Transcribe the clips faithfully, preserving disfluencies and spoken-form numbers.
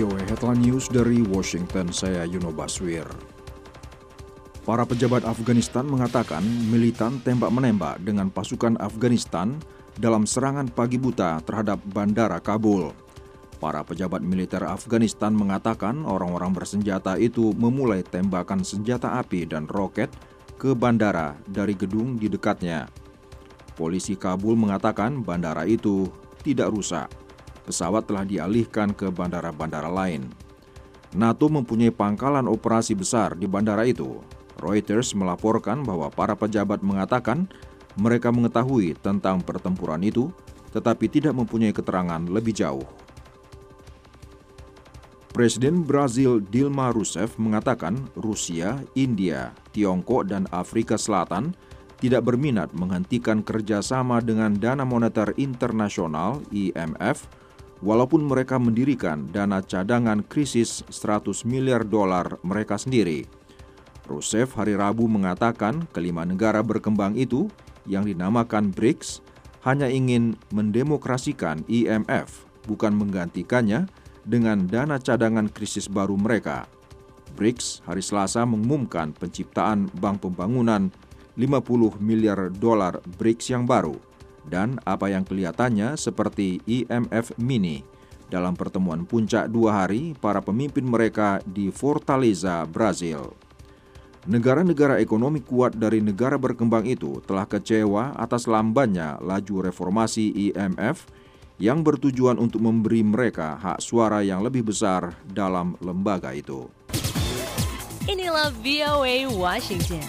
V O A Headline News dari Washington, saya Yuno Baswir. Para pejabat Afghanistan mengatakan militan tembak-menembak dengan pasukan Afghanistan dalam serangan pagi buta terhadap bandara Kabul. Para pejabat militer Afghanistan mengatakan orang-orang bersenjata itu memulai tembakan senjata api dan roket ke bandara dari gedung di dekatnya. Polisi Kabul mengatakan bandara itu tidak rusak. Pesawat telah dialihkan ke bandara-bandara lain. NATO mempunyai pangkalan operasi besar di bandara itu. Reuters melaporkan bahwa para pejabat mengatakan mereka mengetahui tentang pertempuran itu, tetapi tidak mempunyai keterangan lebih jauh. Presiden Brazil Dilma Rousseff mengatakan Rusia, India, Tiongkok, dan Afrika Selatan tidak berminat menghentikan kerjasama dengan Dana Moneter Internasional I M F, walaupun mereka mendirikan dana cadangan krisis seratus miliar dolar mereka sendiri. Rousseff hari Rabu mengatakan kelima negara berkembang itu, yang dinamakan B R I C S, hanya ingin mendemokrasikan I M F, bukan menggantikannya dengan dana cadangan krisis baru mereka. B R I C S hari Selasa mengumumkan penciptaan Bank Pembangunan lima puluh miliar dolar B R I C S yang baru, dan apa yang kelihatannya seperti I M F mini dalam pertemuan puncak dua hari para pemimpin mereka di Fortaleza, Brazil. Negara-negara ekonomi kuat dari negara berkembang itu telah kecewa atas lambannya laju reformasi I M F yang bertujuan untuk memberi mereka hak suara yang lebih besar dalam lembaga itu. Inilah V O A Washington.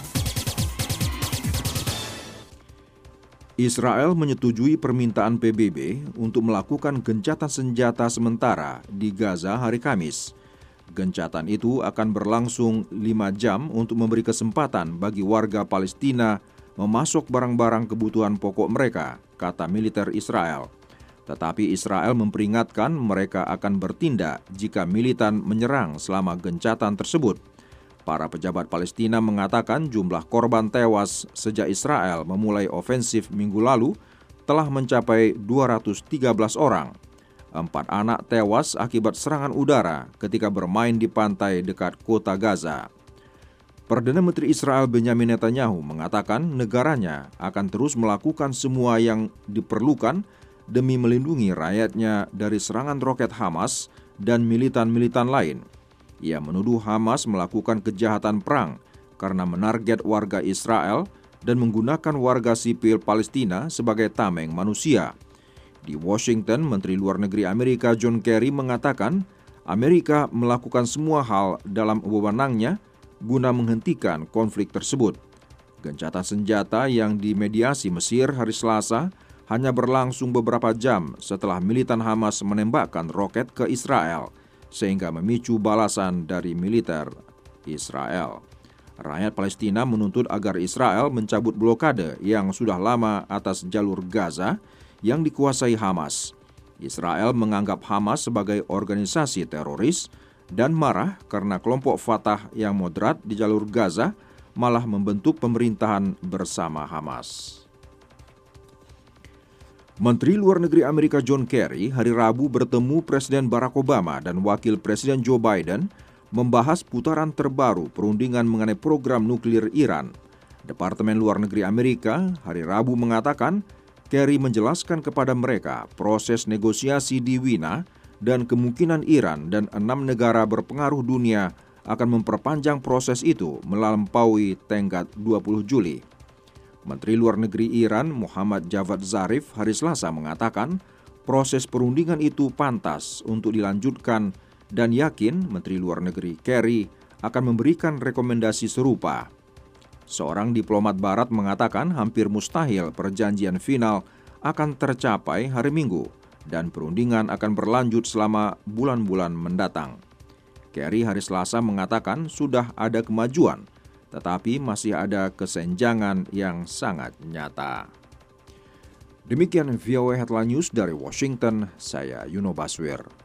Israel menyetujui permintaan P B B untuk melakukan gencatan senjata sementara di Gaza hari Kamis. Gencatan itu akan berlangsung lima jam untuk memberi kesempatan bagi warga Palestina memasok barang-barang kebutuhan pokok mereka, kata militer Israel. Tetapi Israel memperingatkan mereka akan bertindak jika militan menyerang selama gencatan tersebut. Para pejabat Palestina mengatakan jumlah korban tewas sejak Israel memulai ofensif minggu lalu telah mencapai dua ratus tiga belas orang. Empat anak tewas akibat serangan udara ketika bermain di pantai dekat kota Gaza. Perdana Menteri Israel Benjamin Netanyahu mengatakan negaranya akan terus melakukan semua yang diperlukan demi melindungi rakyatnya dari serangan roket Hamas dan militan-militan lain. Ia menuduh Hamas melakukan kejahatan perang karena menarget warga Israel dan menggunakan warga sipil Palestina sebagai tameng manusia. Di Washington, Menteri Luar Negeri Amerika John Kerry mengatakan Amerika melakukan semua hal dalam wewenangnya guna menghentikan konflik tersebut. Gencatan senjata yang dimediasi Mesir hari Selasa hanya berlangsung beberapa jam setelah militan Hamas menembakkan roket ke Israel, sehingga memicu balasan dari militer Israel. Rakyat Palestina menuntut agar Israel mencabut blokade yang sudah lama atas jalur Gaza yang dikuasai Hamas. Israel menganggap Hamas sebagai organisasi teroris dan marah karena kelompok Fatah yang moderat di jalur Gaza malah membentuk pemerintahan bersama Hamas. Menteri Luar Negeri Amerika John Kerry hari Rabu bertemu Presiden Barack Obama dan Wakil Presiden Joe Biden membahas putaran terbaru perundingan mengenai program nuklir Iran. Departemen Luar Negeri Amerika hari Rabu mengatakan Kerry menjelaskan kepada mereka proses negosiasi di Wina dan kemungkinan Iran dan enam negara berpengaruh dunia akan memperpanjang proses itu melampaui tenggat dua puluh Juli. Menteri Luar Negeri Iran Muhammad Javad Zarif hari Selasa mengatakan proses perundingan itu pantas untuk dilanjutkan dan yakin Menteri Luar Negeri Kerry akan memberikan rekomendasi serupa. Seorang diplomat barat mengatakan hampir mustahil perjanjian final akan tercapai hari Minggu dan perundingan akan berlanjut selama bulan-bulan mendatang. Kerry hari Selasa mengatakan sudah ada kemajuan, tetapi masih ada kesenjangan yang sangat nyata. Demikian V O A Headline News dari Washington, saya Yuno Baswir.